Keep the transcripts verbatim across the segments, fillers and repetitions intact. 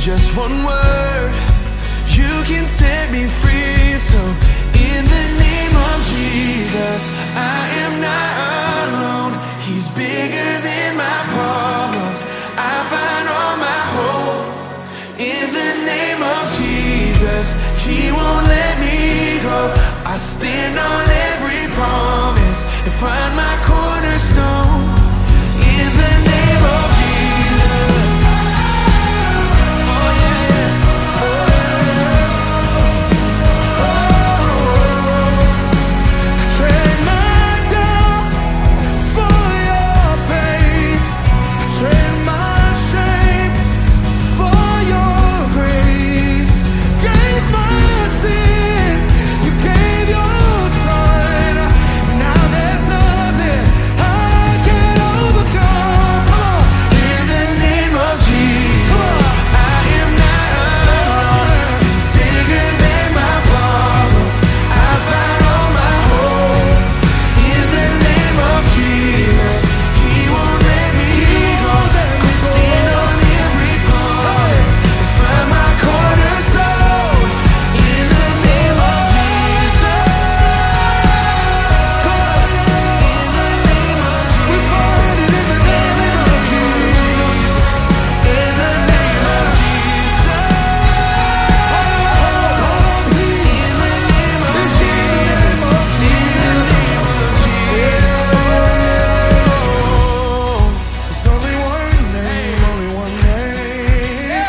Just one word, you can set me free. So in the name of Jesus, I am not alone. He's bigger than my problems. I find all my hope in the name of Jesus. He won't let me go. I stand on every promise and find my cornerstone in the name of Jesus. Oh yeah, yeah. Oh, I trade my doubt for your faith. I trade my shame for your grace. Gave my sin, you gave your son. Now there's nothing I can overcome. Come on. In the name of Jesus, I am not alone. He's bigger than my problems. I find all my hope in the name of Jesus. He won't let me go. I stand on every promise and find my cornerstone in the name of Jesus. In the name of Jesus. We find it in the name of Jesus. In the name of Jesus. Oh, peace. In the name of Jesus. In the name of Jesus. There's only one name, only one name.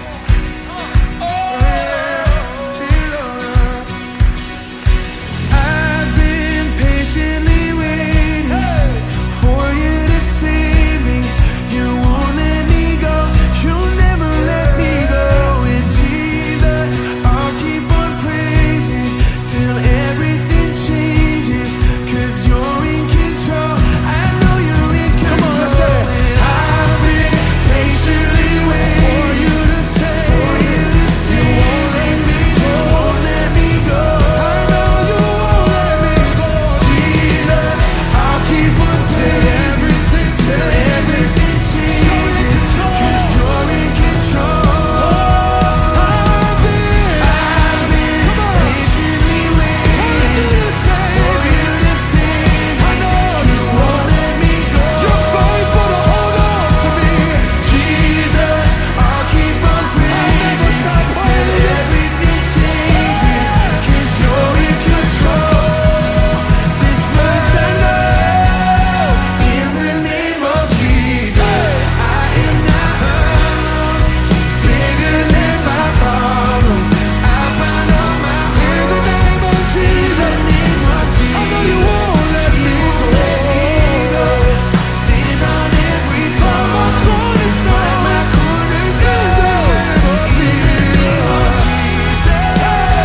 I've been patiently waiting for you to save me. You won't let me go. You'll never let me go. In Jesus, I'll keep on praising till everything changes. 'Cause you're in control. I know you're in control. I've been patiently waiting for you to save for you to save me. You won't let me go. I know you won't let me go. Jesus, I'll keep on praying everything till everything changes. 'Cause you're in control. I've been, I've been patiently waiting for you to save me. You won't let me go. You're faithful to hold on to me. Jesus, I'll keep on praying till everything changes. 'Cause you're in control. This much I know. In the name of Jesus, I am not alone. He's bigger than my problems. I find all my hope in the name of Jesus. In the name of Jesus, I know you won't let me go. I stand on every promise. Find my cornerstone in the name of Jesus.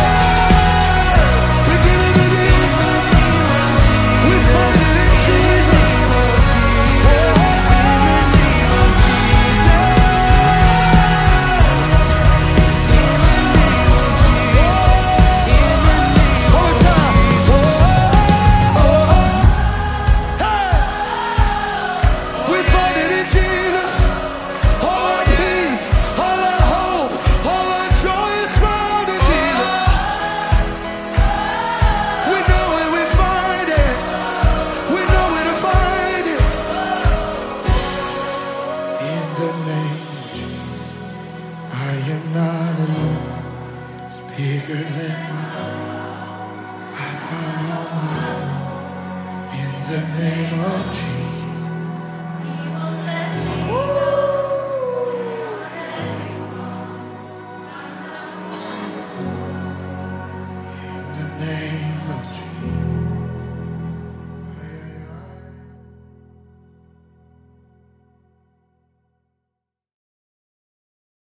We give it to you. We find it in Jesus. One time. We find it in Jesus. All our peace, all our hope, all our joy is found in Jesus. We know where we find it. We know where to find it. In the name of Jesus, I am not alone. It's bigger than my problem. I find all my hope in the name of Jesus.